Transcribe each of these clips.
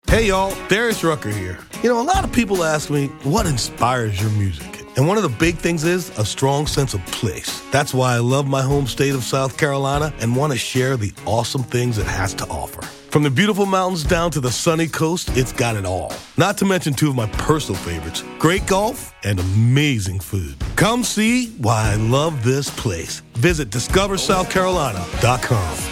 Hey y'all, Darius Rucker here. You know, a lot of people ask me, what inspires your music? And one of the big things is a strong sense of place. That's why I love my home state of South Carolina and want to share the awesome things it has to offer. From the beautiful mountains down to the sunny coast, it's got it all. Not to mention two of my personal favorites, great golf and amazing food. Come see why I love this place. Visit discoversouthcarolina.com.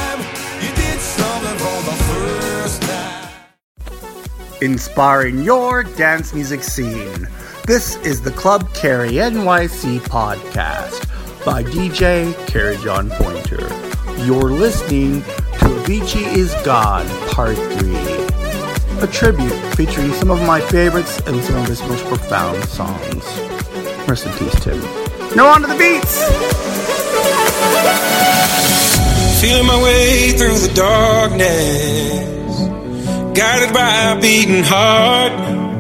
Inspiring your dance music scene. This is the Club Carry NYC podcast by DJ Carry John Pointer. You're listening to Avicii Is God Part 3, a tribute featuring some of my favorites and some of his most profound songs. Rest in peace, Tim. Now on to the beats! Feeling my way through the darkness, guided by a beating heart.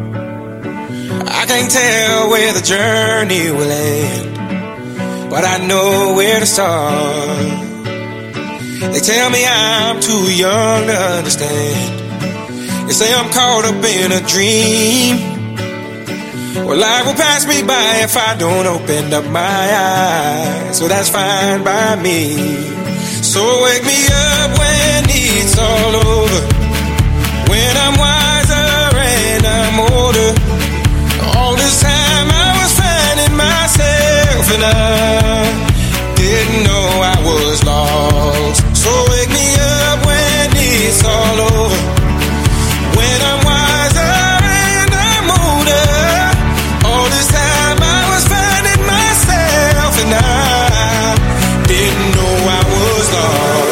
I can't tell where the journey will end, but I know where to start. They tell me I'm too young to understand. They say I'm caught up in a dream. Well, life will pass me by if I don't open up my eyes. So that's fine by me. So wake me up when it's all over, when I'm wiser and I'm older. All this time I was finding myself and I didn't know I was lost. So wake me up when it's all over, when I'm wiser and I'm older. All this time I was finding myself and I didn't know I was lost.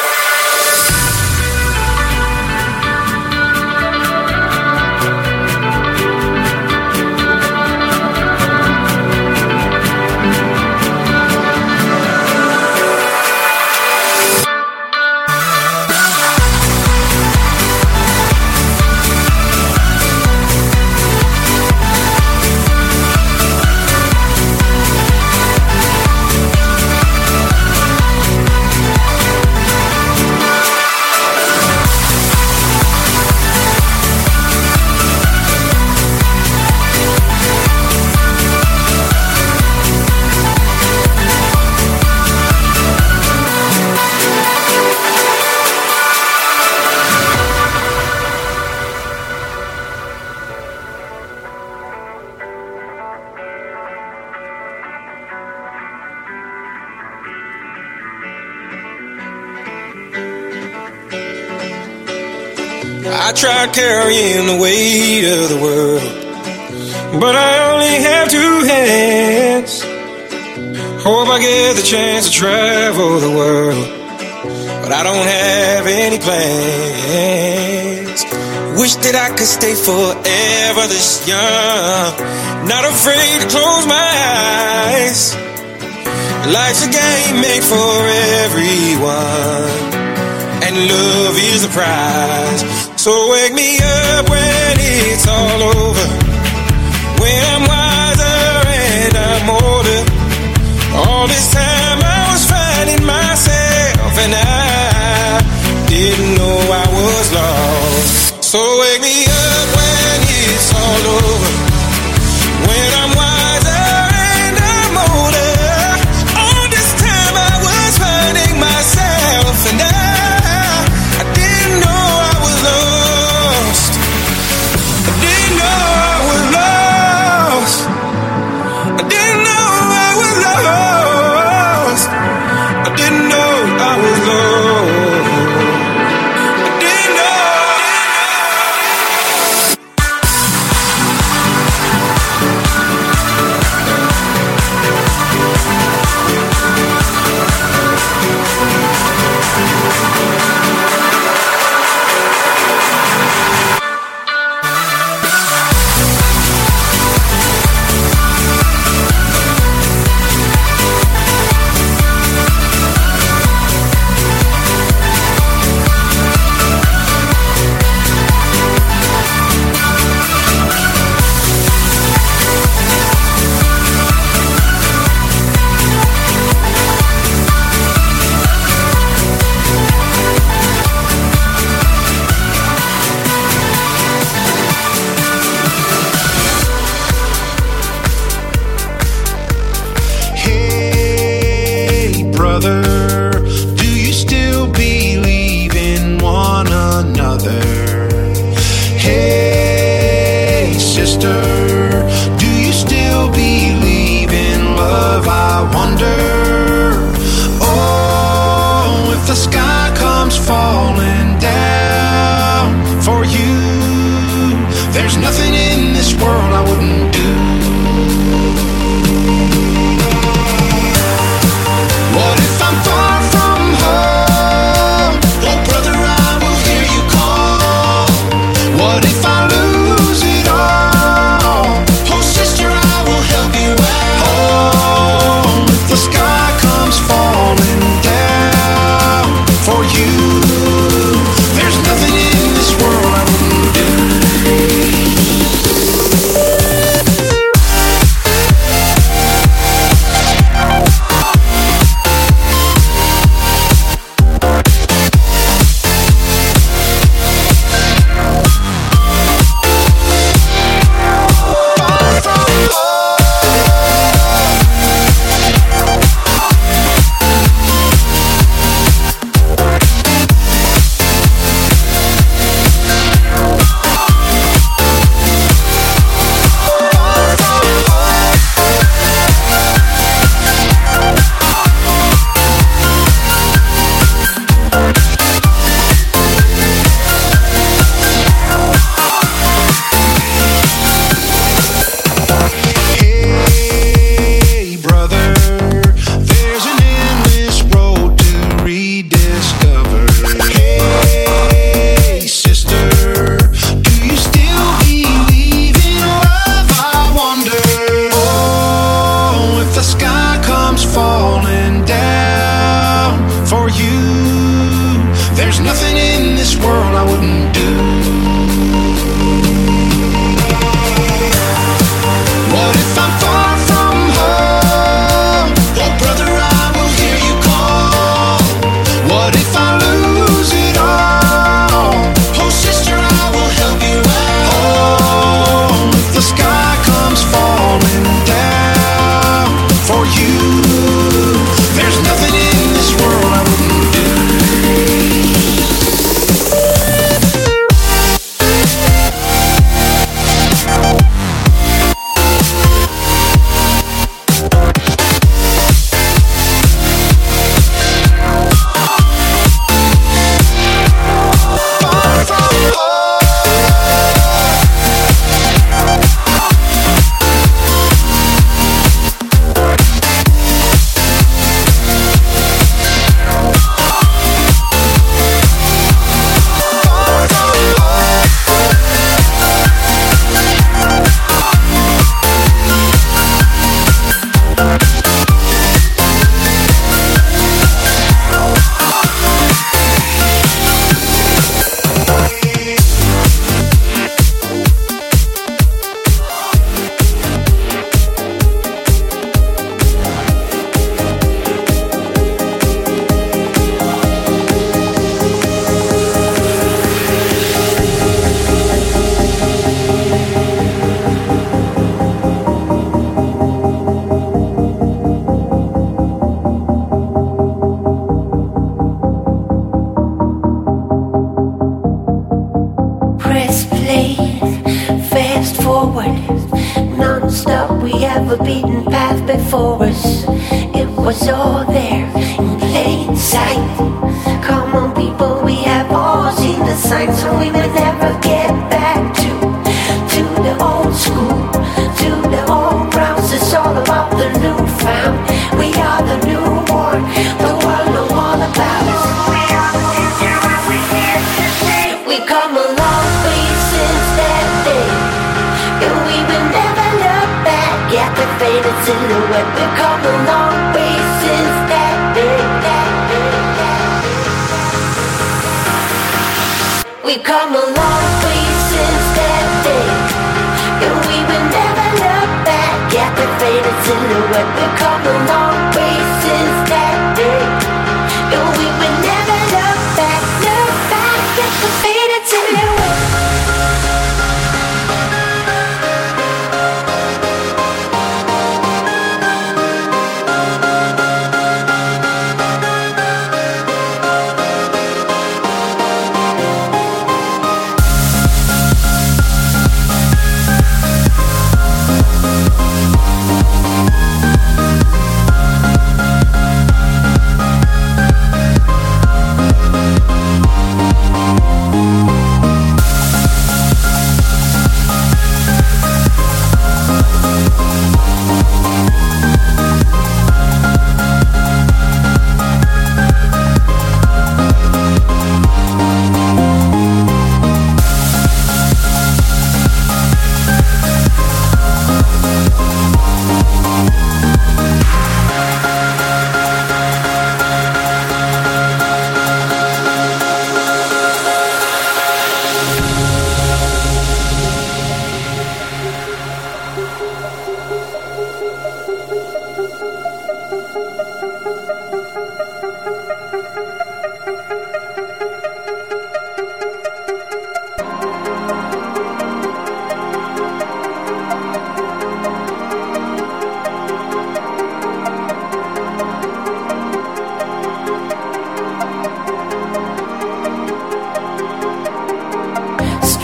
I tried carrying the weight of the world, but I only have two hands. Hope I get the chance to travel the world, but I don't have any plans. Wish that I could stay forever this young, not afraid to close my eyes. Life's a game made for everyone, and love is the prize. So wake me up when it's all over, when I'm wiser and I'm older. All this time I was finding myself and I didn't know I was lost. So wake me up when it's all over, when I'm wiser and I'm older. All this time I was finding myself and I didn't know I was lost. I didn't know I was lost. I didn't know I was lost. I didn't know I was lost. I didn't know. There's nothing in this world I wouldn't do. What if I'm far from home? Oh brother, I will hear you call. What if I lose it all? Oh sister, I will help you out. If the sky comes falling down for you, there's nothing in this world I wouldn't do.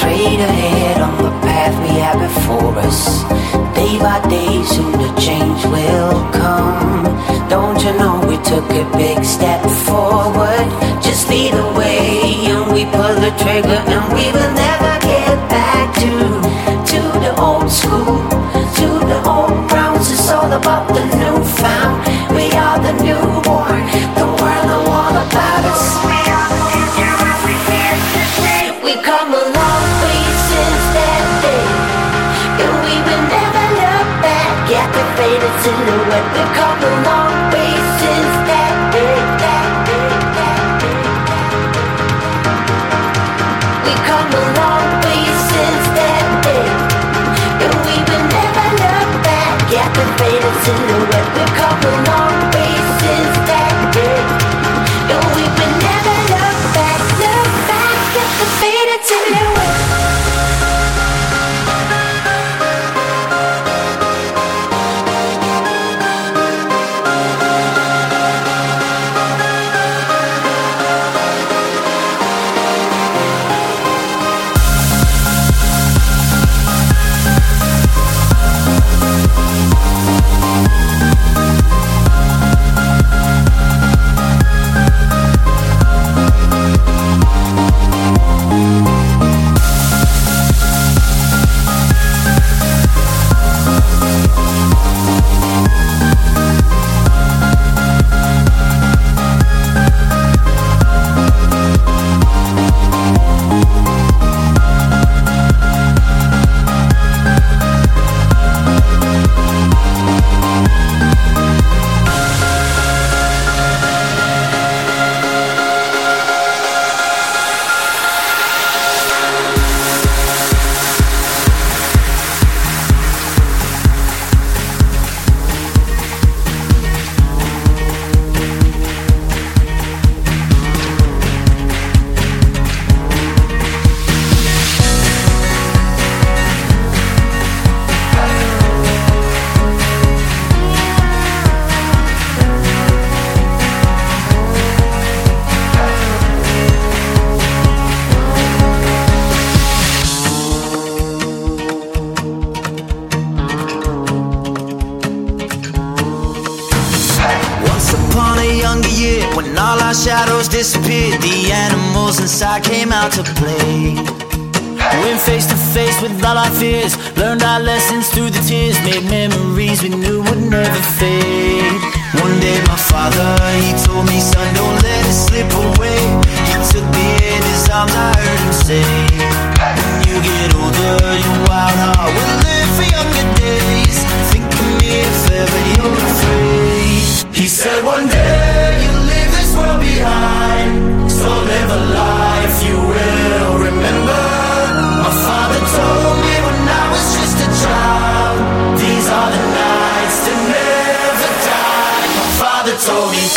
straight ahead on the path we have before us. Day by day, soon the change will come. Don't you know we took a big step forward? Just lead the way and we pull the trigger, and we will never get back to the old school, to the old grounds. It's all about the newfound. We are the newborn, the world know all about us. We are the future and we here to stay. We come a long way since that day, and we will never look back at the faded silhouette. We come a long way since that day, that day, that day, that day. We come a long way since that day, and we will never look back at the faded silhouette. We come a long way since that day, and we will never look back at the faded silhouette. Shadows disappeared, the animals inside came out to play. Went face to face with all our fears, learned our lessons through the tears, made memories we knew would never fade. One day my father, he told me, son, don't let it slip away. He took me in his arms, I heard him say, when you get older, your wild heart will live for younger days. Think of me if ever you're afraid. He said one day you'll leave this world behind, so live a life you will remember. My father told me when I was just a child, these are the nights to never die. My father told me.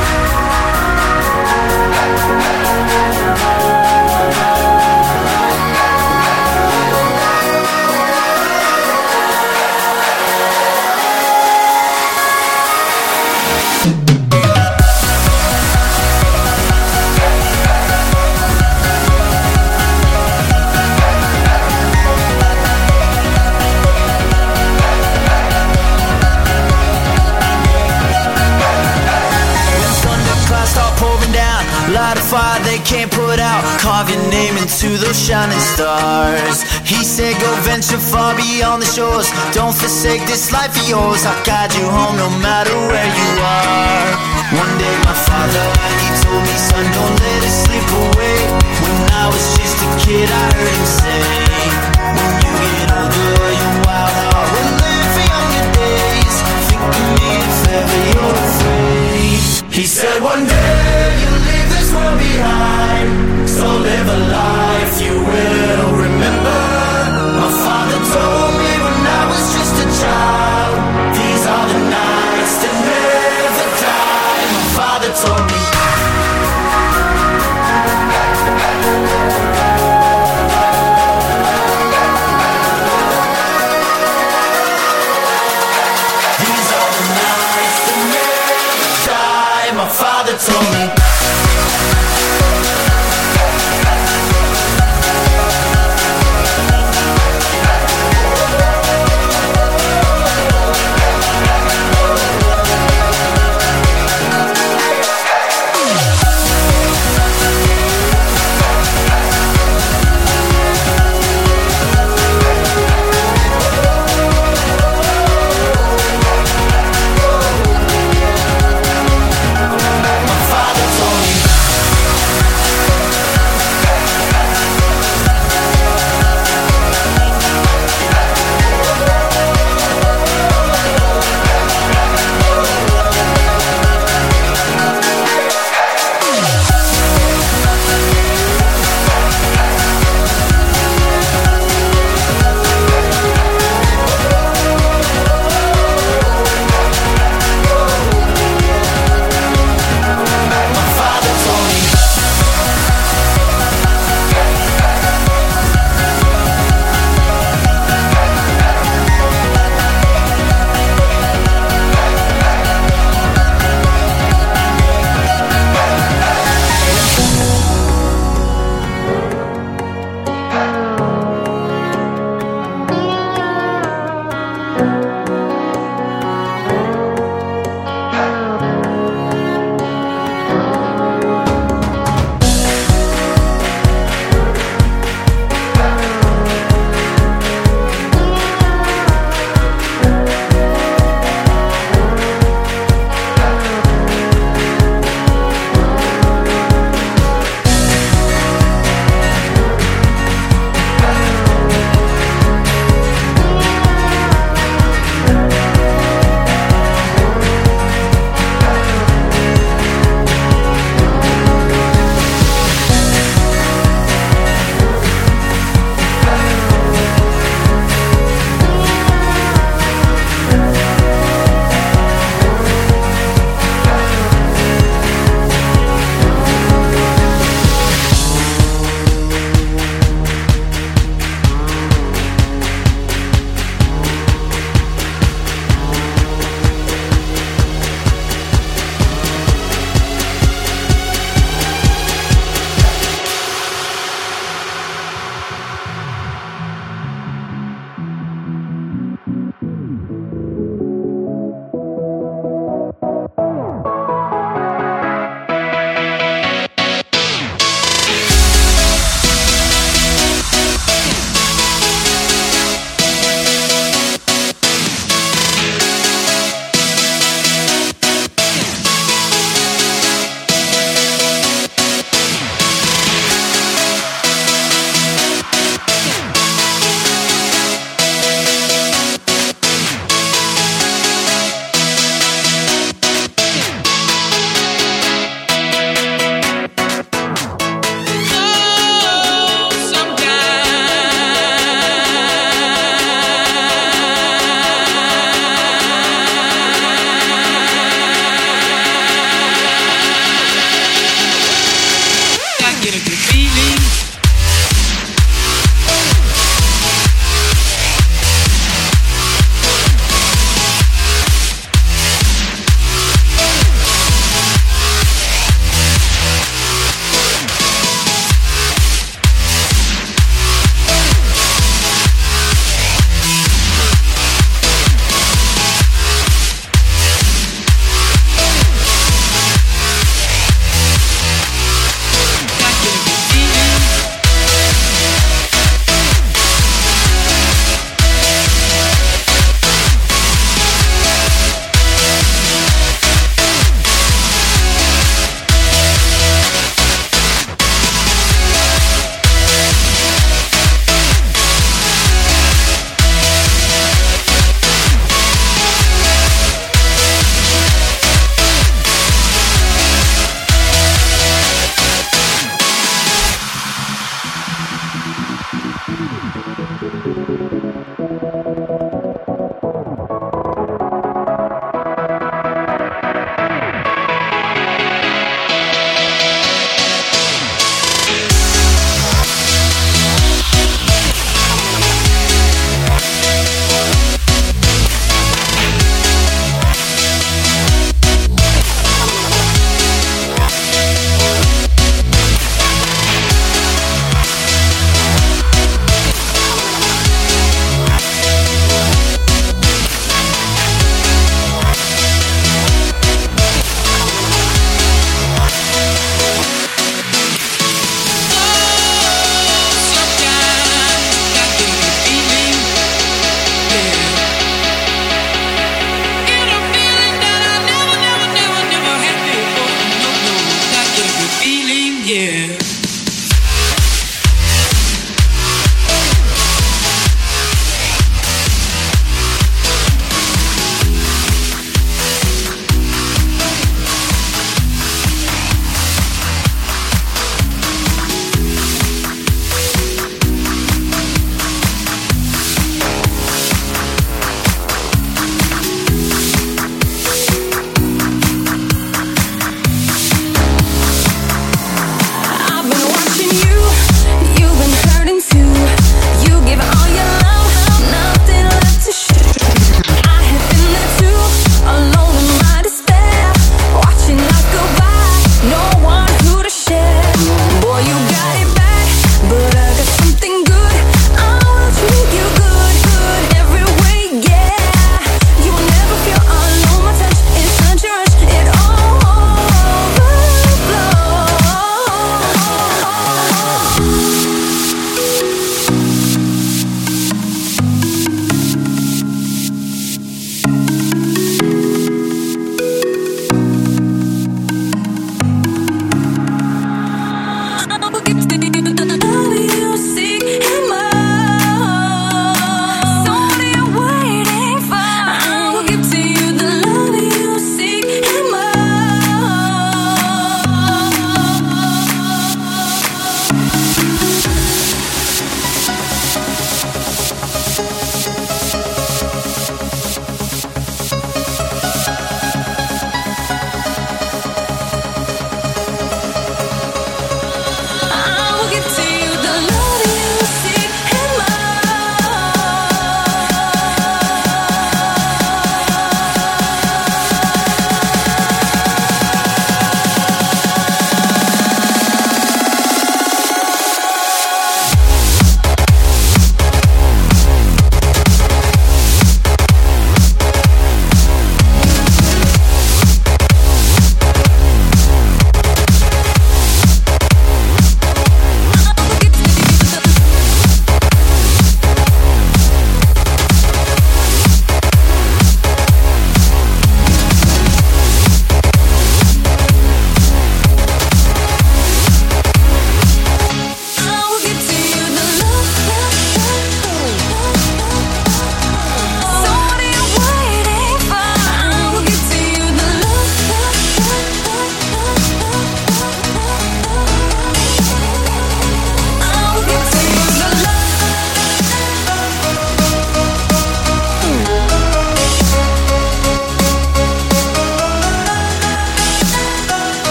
Light a fire they can't put out, carve your name into those shining stars. He said go venture far beyond the shores, don't forsake this life of yours. I'll guide you home no matter where you are. One day my father, he told me, son, don't let it slip away. When I was just a kid I heard him say, when you get older your wild heart will live for younger days. Think of me if ever you're afraid. He said one day you'll leave this world behind, so live a life you will remember. My father told me when I was just a child, these are the nights that never die. My father told me.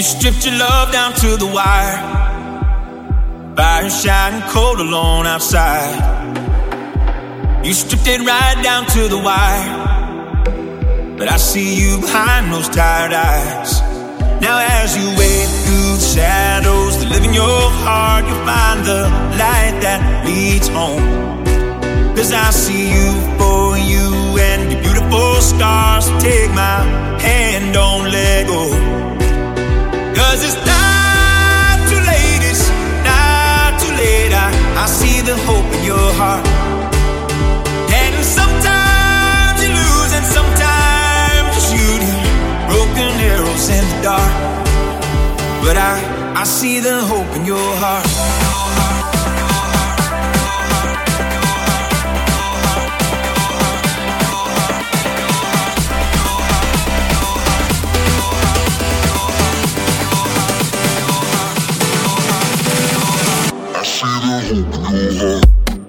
You stripped your love down to the wire. Fire shining cold alone outside. You stripped it right down to the wire. But I see you behind those tired eyes. Now as you wade through the shadows that live in your heart, you'll find the light that leads home. 'Cause I see you for you and your beautiful scars. So take my hand, don't let go. 'Cause it's not too late, it's not too late. I see the hope in your heart. And sometimes you lose and sometimes you're shooting broken arrows in the dark. But I see the hope in your heart. I see the hope in your heart.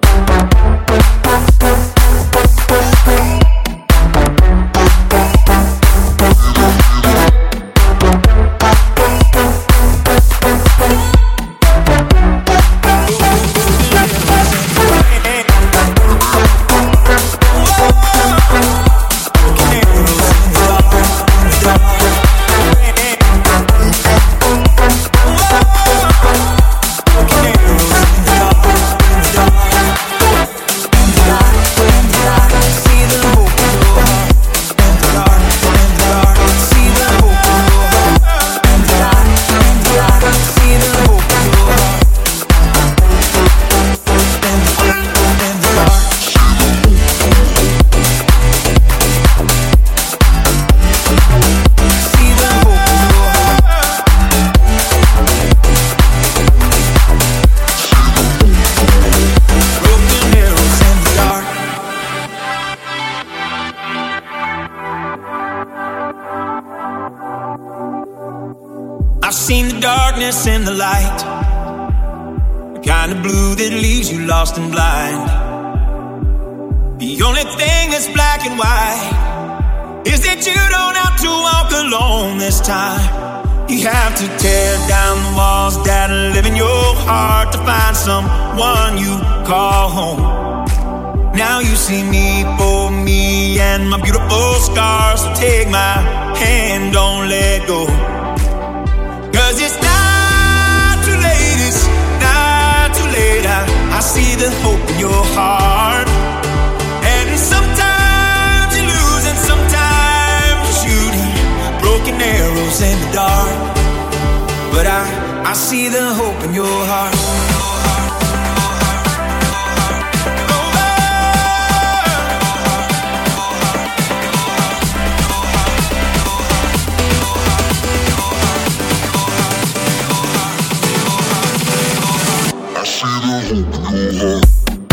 In the light, the kind of blue that leaves you lost and blind. The only thing that's black and white is that you don't have to walk alone this time. You have to tear down the walls that live in your heart to find someone you call home. Now you see me for me and my beautiful scars. So take my hand, don't let go. 'Cause it's not I see the hope in your heart. And sometimes you lose and sometimes you're shooting broken arrows in the dark. But I see the hope in your heart. I see the hope in your heart.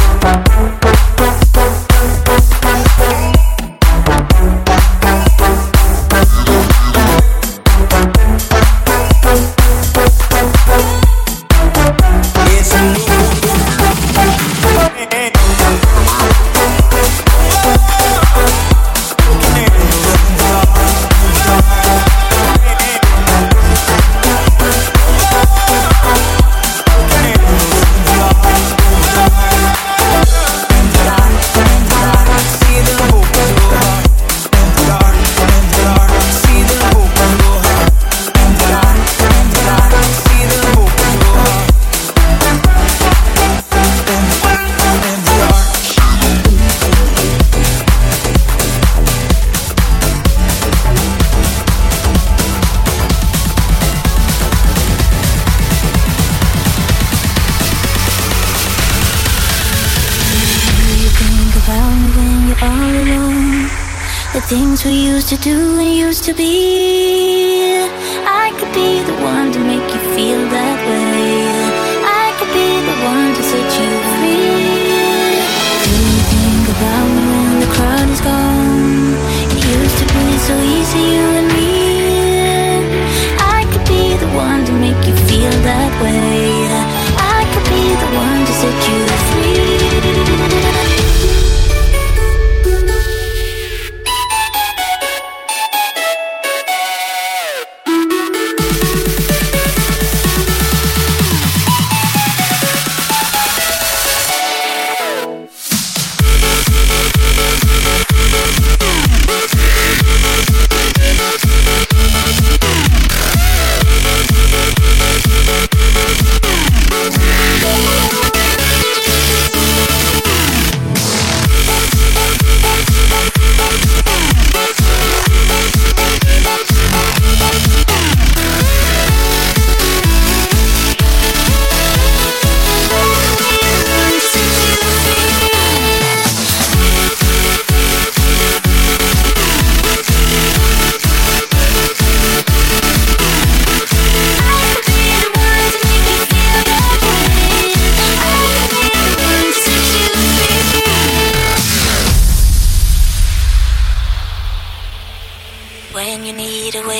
Things we used to do and used to be. I could be the one to make you feel that way. I could be the one to set you free. Do you think about me when the crowd is gone? It used to be so easy, you and me. I could be the one to make you feel that way. I could be the one to set you free.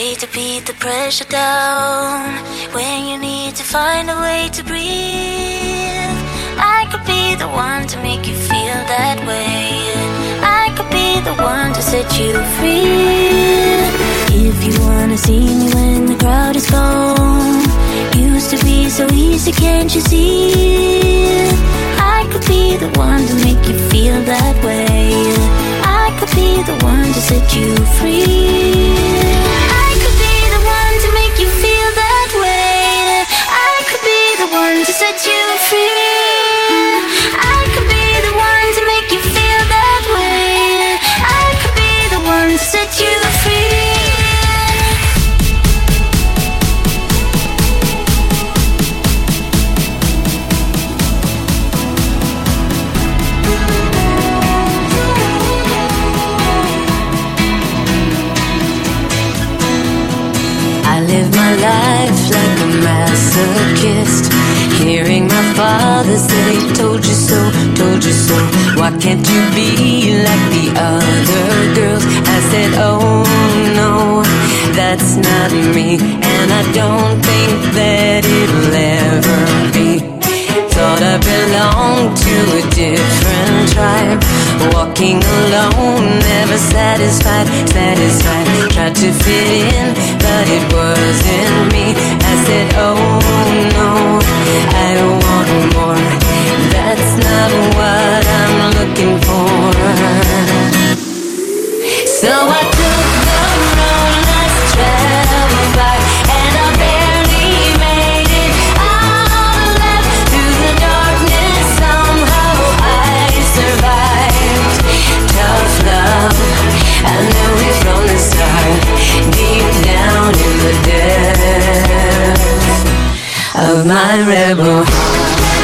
to beat the pressure down. When you need to find a way to breathe, I could be the one to make you feel that way. I could be the one to set you free. If you wanna see me when the crowd is gone, used to be so easy, can't you see? I could be the one to make you feel that way. I could be the one to set you free. I could be the one to make you feel that way. I could be the one to set you free. I could be the one to make you feel that way. I could be the one to set you free. I live my life like a masochist, hearing my father say, told you so, told you so. Why can't you be like the other girls? I said, oh no, that's not me, and I don't think that it'll ever be. Thought I belonged to a different tribe, walking alone, never satisfied, satisfied. Tried to fit in, but it wasn't me. I said, oh no, I want more. That's not what I'm looking for. So I took the road less traveled by, and I barely made it out alive. Through the darkness, somehow I survived. Tough love, I knew it from the start. Deep down in the depths of my rebel heart.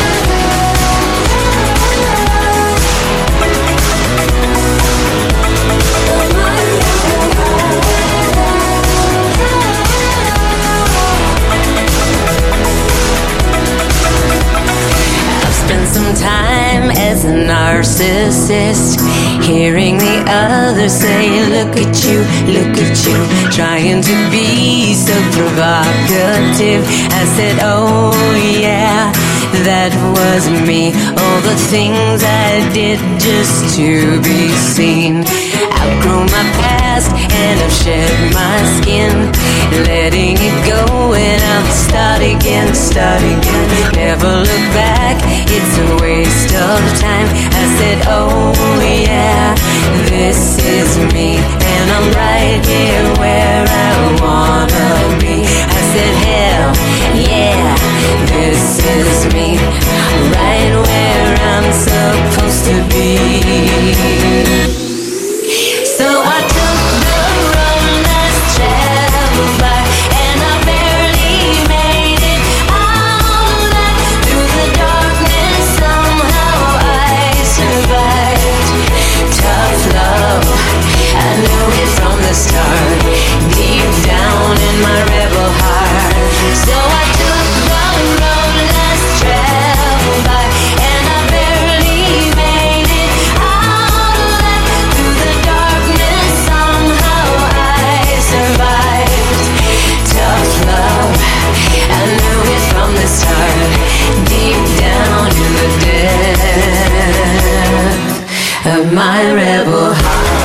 Some time as a narcissist, hearing the others say, look at you, trying to be so provocative. I said, oh yeah, that was me. All the things I did just to be seen. Outgrown my past and I've shed my skin, letting it go and I'll start again, start again. Never look back, it's a waste of time. I said, oh yeah, this is me, and I'm right here where I wanna be. I said, hell yeah, this is me, right where I'm supposed to be. So I took the road less traveled by, and I barely made it out alive. Through the darkness, somehow I survived. Tough love, I knew it from the start. Deep down in my rebel heart. So I took the road less traveled by, and I barely made it out alive. Through the darkness, somehow I survived. Tough love, I knew it from the start. Deep down in the depths of my rebel heart.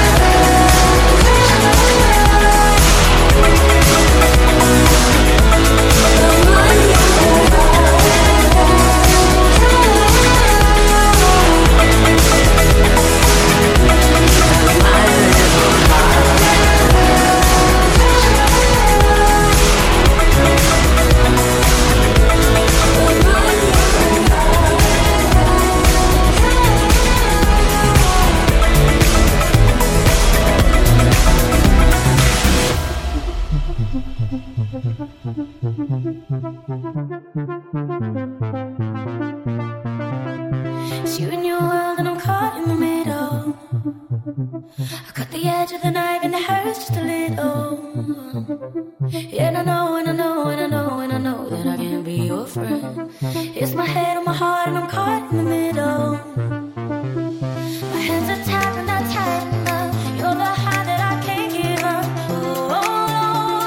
It's you and your world and I'm caught in the middle. I cut the edge of the knife and it hurts just a little. And I know, and I know, and I know, and I know that I can't be your friend. It's my head on my heart and I'm caught in the middle. My hands are tied and not tight enough. You're the high that I can't give up. Oh, oh, oh.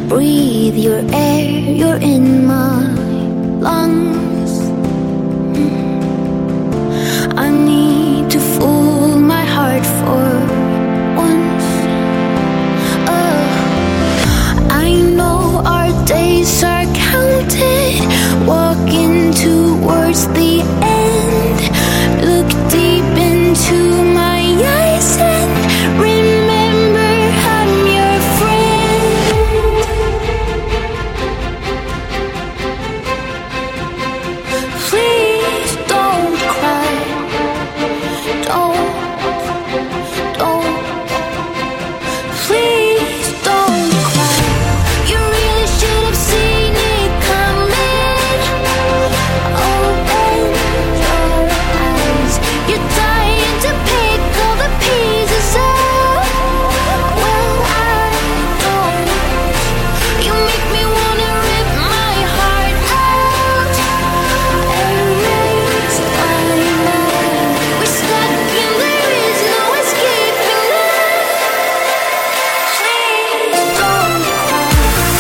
breathe your air, you're in my lungs. I need to fool my heart for once. I know our days are counted, walking towards the end. Look deep into my eyes and remember I'm your friend. Please don't cry. Don't. Please don't cry. You really should have seen it coming. Open your eyes. You're dying to pick all the pieces up. Well, I don't. You make me wanna rip my heart out. Erase my mind. We're stuck and there is no escaping now. Please don't cry.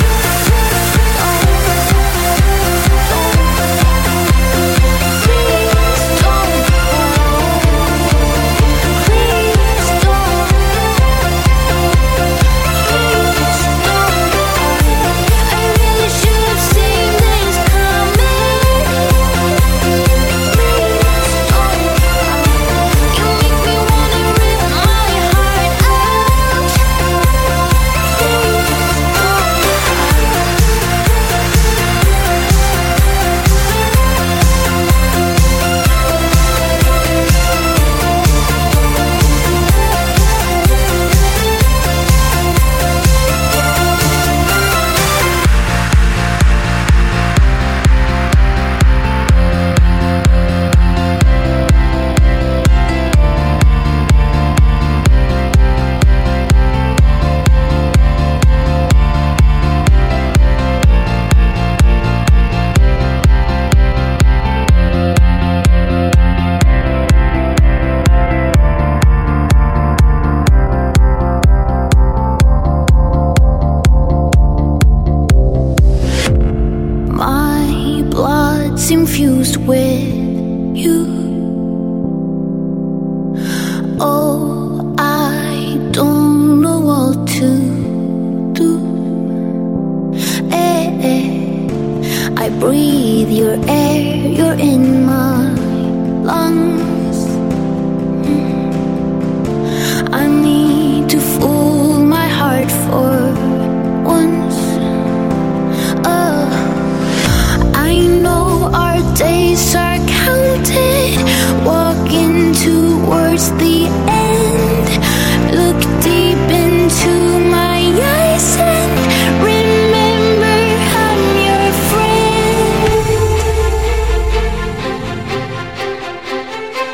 My blood's infused with you. Oh, I don't know what to do. I breathe your air, you're in my lungs. I need to fool my heart for once. I know our days are counted, walking towards the end. Look deep into my eyes and remember I'm your friend.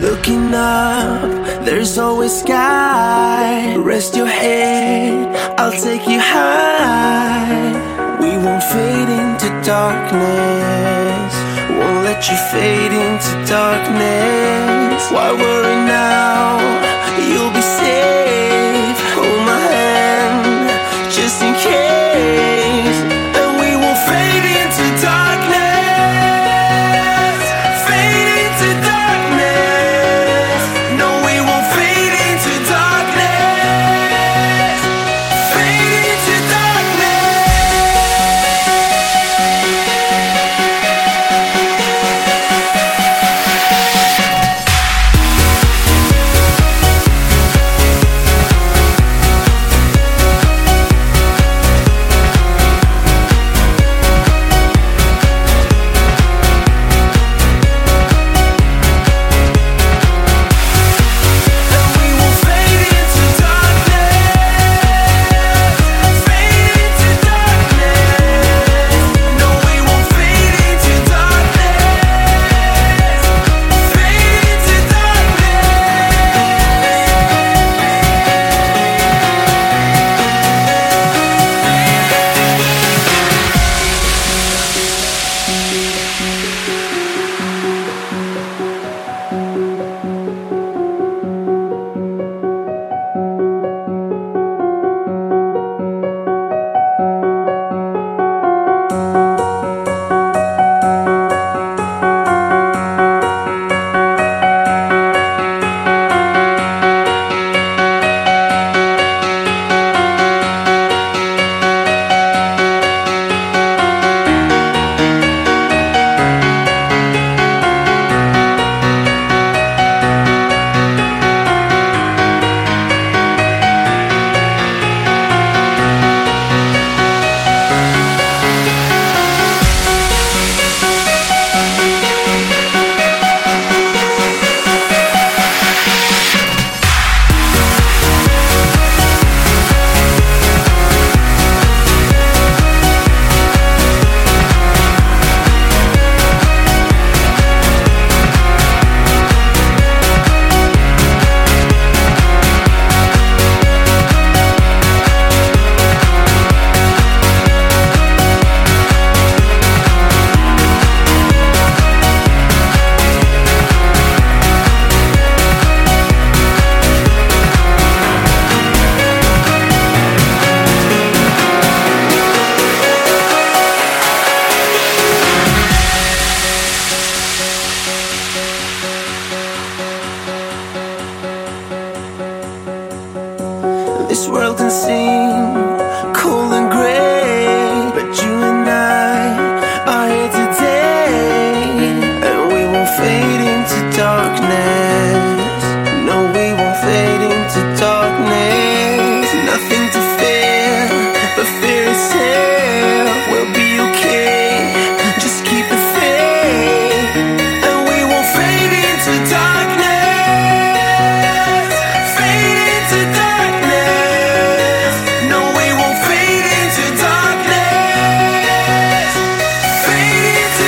Looking up, there's always sky. Rest your head, I'll take you high. We won't fade into darkness, won't let you fade into darkness. Why worry now? You'll be safe. Hold my hand, just in case. And we won't fade into darkness, fade into darkness. No, we won't fade into darkness, fade into This world can seem cold and gray, but you and I are here today, and we won't fade into darkness. No, we won't fade into darkness. Nothing to fear but fear itself. We'll be okay, just keep the faith, and we won't fade into darkness, fade into darkness. No, we won't fade into darkness, fade into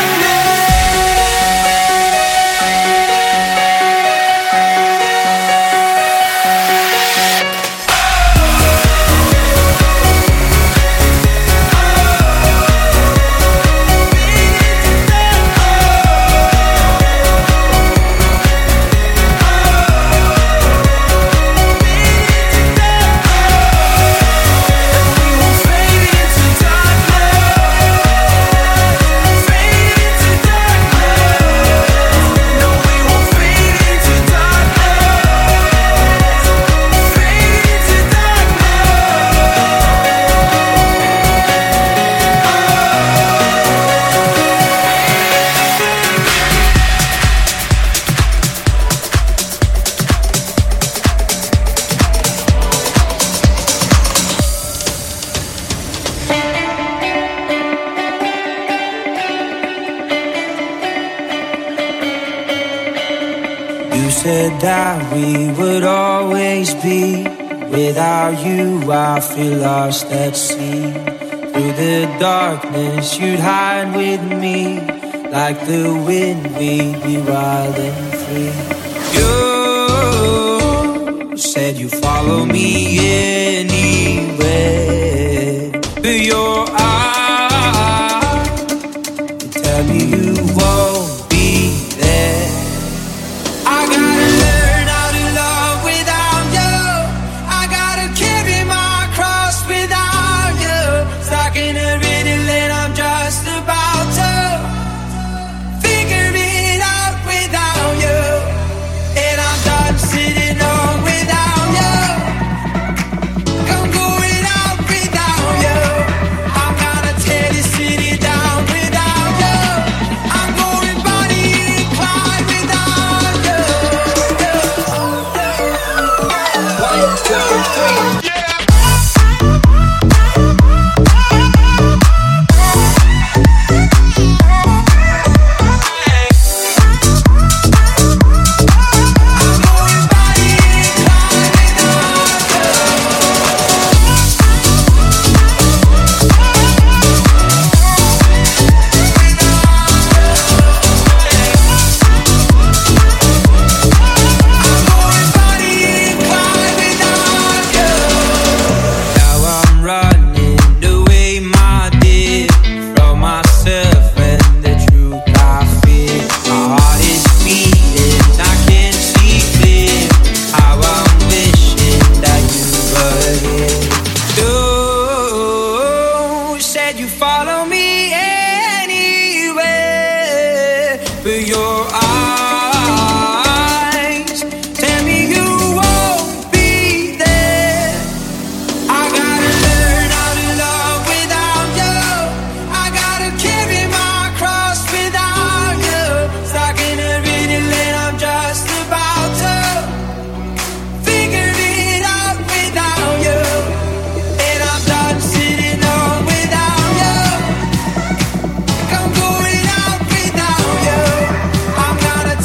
You said that we would always be. Without you, I feel lost at sea. Through the darkness, you'd hide with me. Like the wind, we'd be wild and free. You said you follow me anywhere, but your eyes tell me you won't be there. I gotta learn how to love without you. I gotta carry my cross without you. Stuck in a riddle and I'm just about to figure it out without you. And I'm done sitting on without you. I'm going out without you. I'm gonna tear this city down without you. I'm going Bonnie and Clyde without you. 1, 2, 3. I'm gonna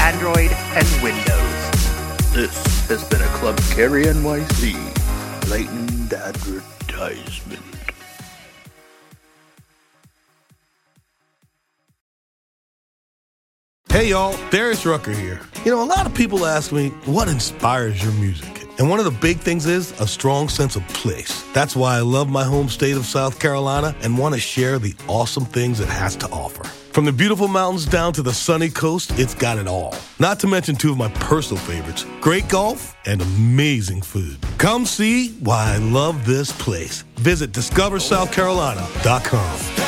Android and Windows. This has been a Club Carry NYC blatant advertisement. Hey y'all, Darius Rucker here. You know, a lot of people ask me, what inspires your music? And one of the big things is a strong sense of place. That's why I love my home state of South Carolina and want to share the awesome things it has to offer. From the beautiful mountains down to the sunny coast, it's got it all. Not to mention two of my personal favorites, great golf and amazing food. Come see why I love this place. Visit DiscoverSouthCarolina.com.